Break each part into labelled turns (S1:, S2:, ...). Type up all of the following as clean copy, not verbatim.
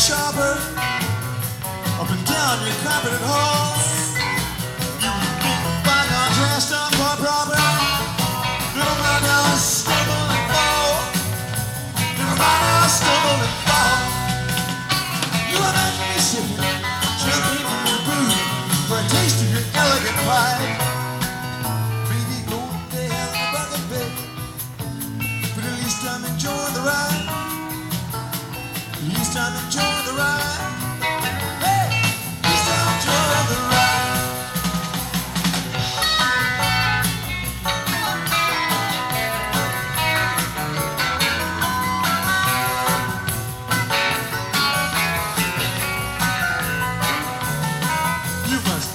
S1: sharper up and down your carpeted halls. You by now dressed up for proper. Little by now stumble and fall. Little by now stumble and fall. You imagine me sitting, jumping in your boot for a taste of your elegant pride. Baby, go to hell in a bucket bed, but at least I'm enjoying the ride. At least I'm enjoying the ride. Hey, at least I'm enjoying the ride. You must.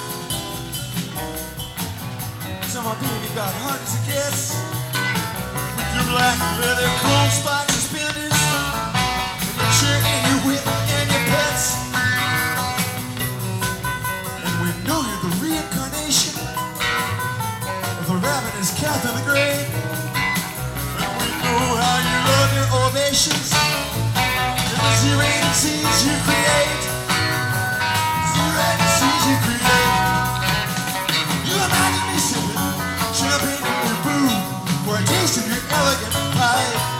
S1: So my baby got hard as it gets. With your black leather chrome spikes suspenders. And your whip and your pets. And we know you're the reincarnation of the ravenous Catherine the Great. And we know how you love your ovations and the Z-rated scenes you create. Z-rated scenes you create. You imagine me sitting, champagne in your booth for a taste of your elegant pie.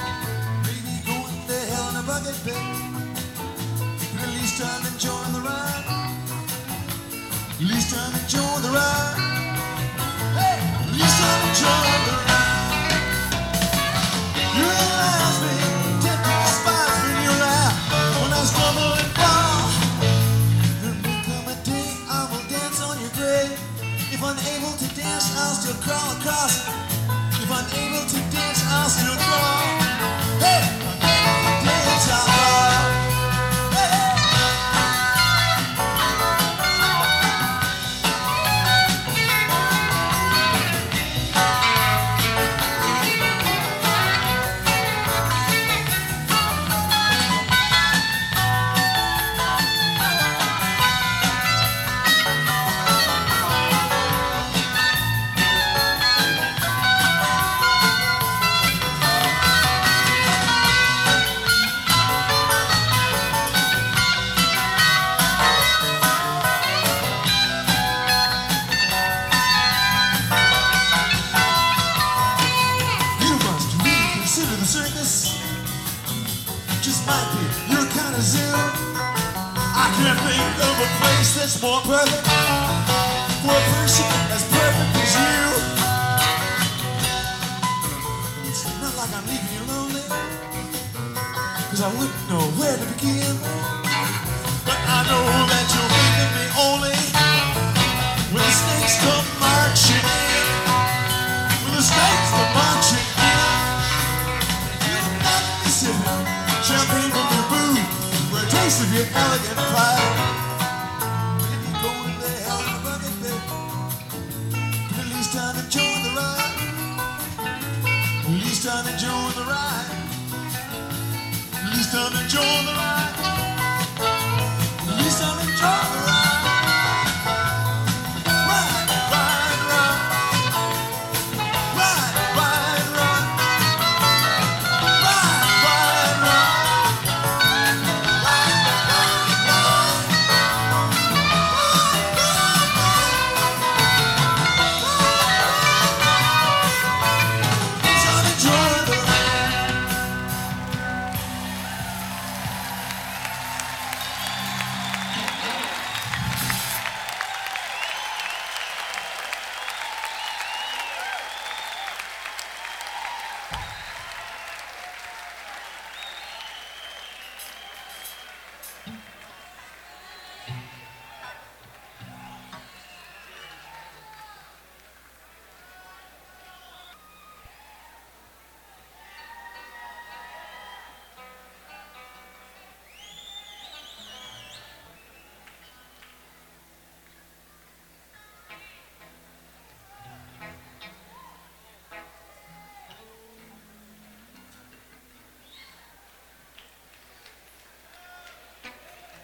S1: Bucket bed, but at least I'm enjoying the ride. At least I'm enjoying the ride. Hey, at least I'm enjoying the ride. You realize me, tempting the spies when you laugh, when I stumble and fall. There may come a day I will dance on your grave. If unable to dance, I'll still crawl across. If unable to dance, I'll still crawl. Hey! Just might be your kind of zoo. I can't think of a place that's more perfect for a person as perfect as you. It's not like I'm leaving you lonely, cause I wouldn't know where to begin. But I know that you'll think of me only when the snakes come marching in. When the snakes come marching in. You'll not be sitting champagne from your booth for a taste of your elegant pride. Maybe going to hell in a bucket bed, but at least I'm enjoying the ride. At least I'm enjoying the ride. At least I'm enjoying the ride.